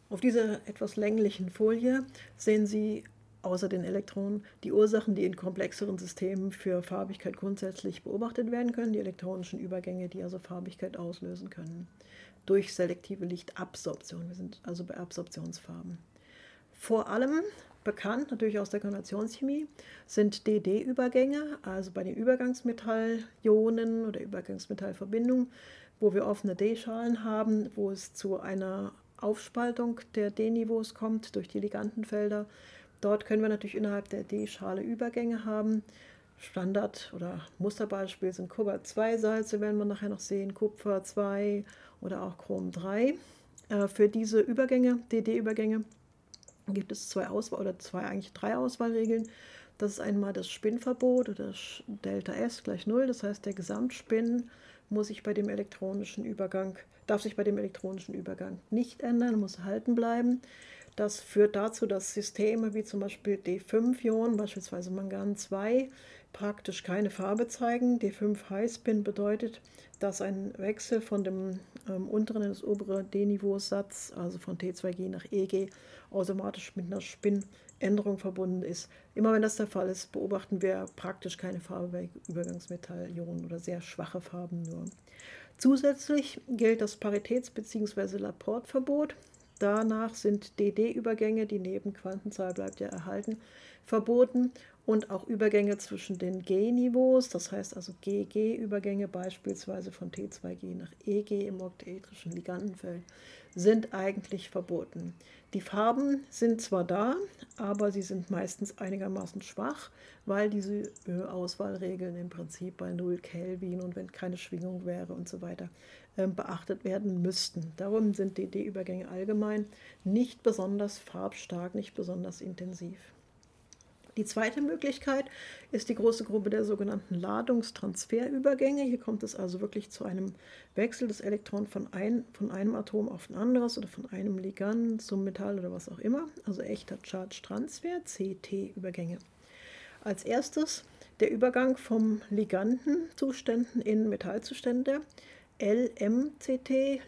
Auf dieser etwas länglichen Folie sehen Sie außer den Elektronen die Ursachen, die in komplexeren Systemen für Farbigkeit grundsätzlich beobachtet werden können, die elektronischen Übergänge, die also Farbigkeit auslösen können, durch selektive Lichtabsorption. Wir sind also bei Absorptionsfarben. Vor allem bekannt, natürlich aus der Konventionschemie, sind DD-Übergänge, also bei den Übergangsmetallionen oder Übergangsmetallverbindungen, wo wir offene D-Schalen haben, wo es zu einer Aufspaltung der D-Niveaus kommt durch die Ligandenfelder. Dort können wir natürlich innerhalb der D-Schale Übergänge haben. Standard- oder Musterbeispiel sind Kobalt-2-Salze, werden wir nachher noch sehen, Kupfer 2 oder auch Chrom 3. Für diese Übergänge, DD-Übergänge, gibt es eigentlich drei Auswahlregeln. Das ist einmal das Spinnverbot oder Delta S gleich 0, das heißt, der Gesamtspin darf sich bei dem elektronischen Übergang nicht ändern, muss erhalten bleiben. Das führt dazu, dass Systeme wie zum Beispiel D5-Ionen, beispielsweise Mangan 2, praktisch keine Farbe zeigen. D5 Highspin bedeutet, dass ein Wechsel von dem unteren in das obere D-Niveau-Satz, also von T2G nach EG, automatisch mit einer Spin-Änderung verbunden ist. Immer wenn das der Fall ist, beobachten wir praktisch keine Farbe bei Übergangsmetallionen oder sehr schwache Farben nur. Zusätzlich gilt das Paritäts- bzw. Laporte-Verbot. Danach sind DD-Übergänge, die Nebenquantenzahl bleibt ja erhalten, verboten und auch Übergänge zwischen den G-Niveaus, das heißt also GG-Übergänge beispielsweise von T2G nach EG im oktaedrischen Ligandenfeld, sind eigentlich verboten. Die Farben sind zwar da, aber sie sind meistens einigermaßen schwach, weil diese Auswahlregeln im Prinzip bei 0 Kelvin und wenn keine Schwingung wäre und so weiter beachtet werden müssten. Darum sind DD-Übergänge allgemein nicht besonders farbstark, nicht besonders intensiv. Die zweite Möglichkeit ist die große Gruppe der sogenannten Ladungstransferübergänge. Hier kommt es also wirklich zu einem Wechsel des Elektrons von einem Atom auf ein anderes oder von einem Ligand zum Metall oder was auch immer, also echter Charge-Transfer, CT-Übergänge. Als erstes der Übergang vom Ligandenzuständen in Metallzustände, LMCT,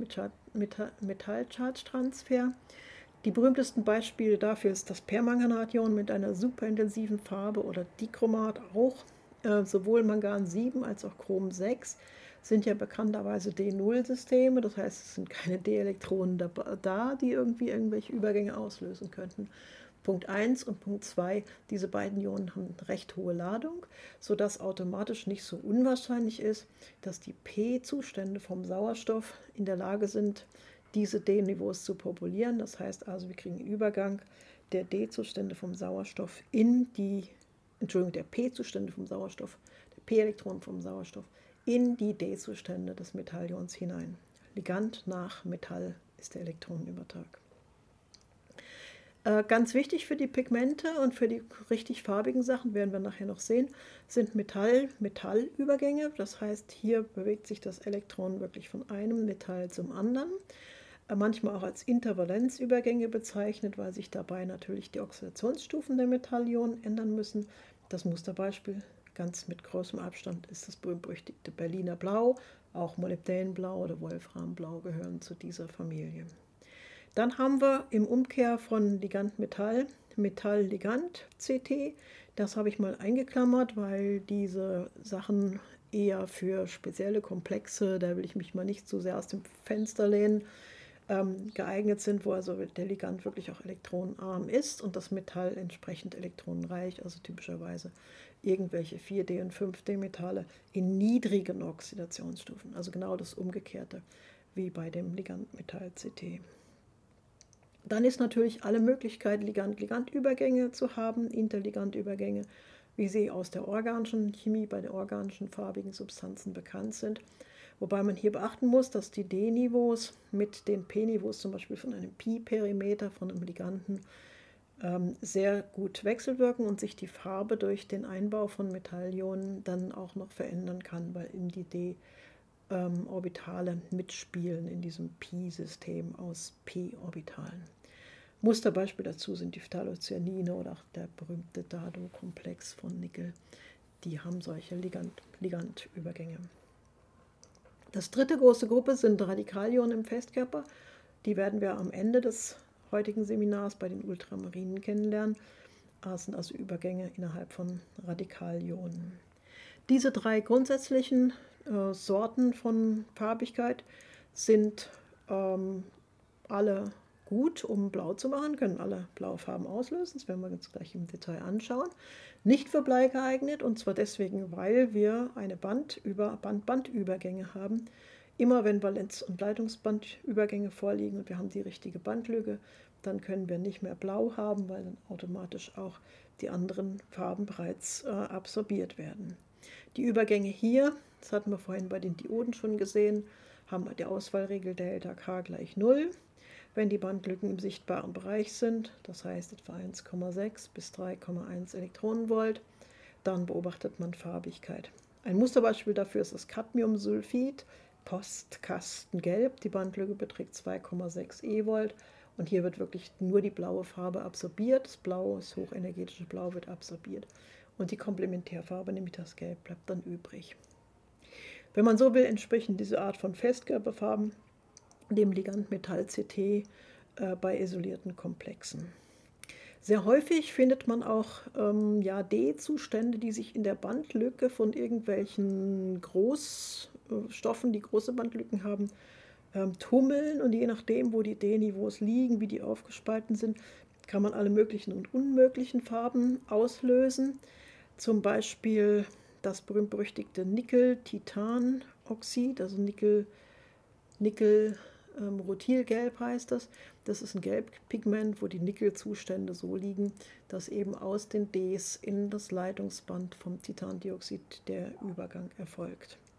Ligand-Metall-Charge-Transfer. Die berühmtesten Beispiele dafür ist das Permanganation mit einer superintensiven Farbe oder Dichromat auch. Sowohl Mangan 7 als auch Chrom 6 sind ja bekannterweise D0-Systeme, das heißt, es sind keine D-Elektronen da, die irgendwelche Übergänge auslösen könnten. Punkt 1 und Punkt 2, diese beiden Ionen haben recht hohe Ladung, sodass automatisch nicht so unwahrscheinlich ist, dass die P-Zustände vom Sauerstoff in der Lage sind, diese D-Niveaus zu populieren. Das heißt also, wir kriegen einen Übergang der D-Zustände vom Sauerstoff der P-Zustände vom Sauerstoff, der P-Elektronen vom Sauerstoff in die D-Zustände des Metallions hinein. Ligand nach Metall ist der Elektronenübertrag. Ganz wichtig für die Pigmente und für die richtig farbigen Sachen, werden wir nachher noch sehen, sind Metall-Metall-Übergänge. Das heißt, hier bewegt sich das Elektron wirklich von einem Metall zum anderen. Manchmal auch als Intervalenzübergänge bezeichnet, weil sich dabei natürlich die Oxidationsstufen der Metallionen ändern müssen. Das Musterbeispiel, ganz mit großem Abstand, ist das berühmt-berüchtigte Berliner Blau. Auch Molybdänblau oder Wolframblau gehören zu dieser Familie. Dann haben wir im Umkehr von Ligand-Metall, Metall-Ligand-CT. Das habe ich mal eingeklammert, weil diese Sachen eher für spezielle Komplexe, da will ich mich mal nicht zu sehr aus dem Fenster lehnen, geeignet sind, wo also der Ligand wirklich auch elektronenarm ist und das Metall entsprechend elektronenreich, also typischerweise irgendwelche 4D- und 5D-Metalle in niedrigen Oxidationsstufen, also genau das Umgekehrte wie bei dem Ligand-Metall-CT. Dann ist natürlich alle Möglichkeit, Ligand-Ligand-Übergänge zu haben, Interligand-Übergänge, wie sie aus der organischen Chemie bei den organischen farbigen Substanzen bekannt sind. Wobei man hier beachten muss, dass die D-Niveaus mit den P-Niveaus zum Beispiel von einem Pi-Perimeter, von einem Liganden, sehr gut wechselwirken und sich die Farbe durch den Einbau von Metallionen dann auch noch verändern kann, weil in die D-Orbitale mitspielen in diesem Pi-System aus P-Orbitalen. Musterbeispiel dazu sind die Phthalocyanine oder auch der berühmte Dado-Komplex von Nickel. Die haben solche Ligand-Übergänge. Das dritte große Gruppe sind Radikalionen im Festkörper. Die werden wir am Ende des heutigen Seminars bei den Ultramarinen kennenlernen. Das sind also Übergänge innerhalb von Radikalionen. Diese drei grundsätzlichen Sorten von Farbigkeit sind alle gut, um blau zu machen, können alle blaue Farben auslösen. Das werden wir uns gleich im Detail anschauen. Nicht für Blei geeignet, und zwar deswegen, weil wir eine Band-Band-Übergänge haben. Immer wenn Valenz- und Leitungsbandübergänge vorliegen und wir haben die richtige Bandlücke, dann können wir nicht mehr blau haben, weil dann automatisch auch die anderen Farben bereits absorbiert werden. Die Übergänge hier, das hatten wir vorhin bei den Dioden schon gesehen, haben die Auswahlregel Delta K gleich 0. Wenn die Bandlücken im sichtbaren Bereich sind, das heißt etwa 1,6 bis 3,1 Elektronenvolt, dann beobachtet man Farbigkeit. Ein Musterbeispiel dafür ist das Cadmiumsulfid, Postkastengelb. Die Bandlücke beträgt 2,6 eV und hier wird wirklich nur die blaue Farbe absorbiert. Das Blau, das hochenergetische Blau, wird absorbiert und die Komplementärfarbe, nämlich das Gelb, bleibt dann übrig. Wenn man so will, entsprechen diese Art von Festkörperfarben dem Ligand Metall-CT bei isolierten Komplexen. Sehr häufig findet man auch D-Zustände, die sich in der Bandlücke von irgendwelchen Großstoffen, die große Bandlücken haben, tummeln, und je nachdem, wo die D-Niveaus liegen, wie die aufgespalten sind, kann man alle möglichen und unmöglichen Farben auslösen. Zum Beispiel das berühmt-berüchtigte Nickel-Titanoxid, also Nickel-Rutilgelb heißt das. Das ist ein Gelbpigment, wo die Nickelzustände so liegen, dass eben aus den Ds in das Leitungsband vom Titandioxid der Übergang erfolgt.